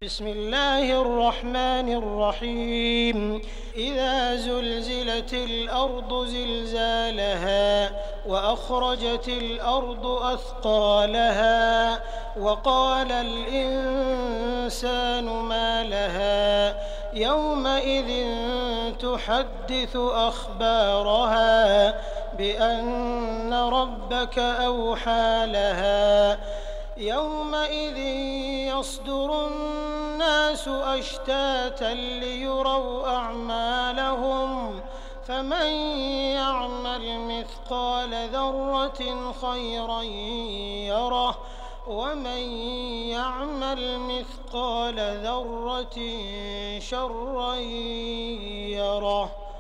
بسم الله الرحمن الرحيم إذا زلزلت الأرض زلزالها وأخرجت الأرض أثقالها وقال الإنسان ما لها يومئذ تحدث أخبارها بأن ربك أوحى لها يومئذ يصدر الناس أشتاتا ليروا أعمالهم فمن يعمل مثقال ذرة خيرا يره ومن يعمل مثقال ذرة شرا يره.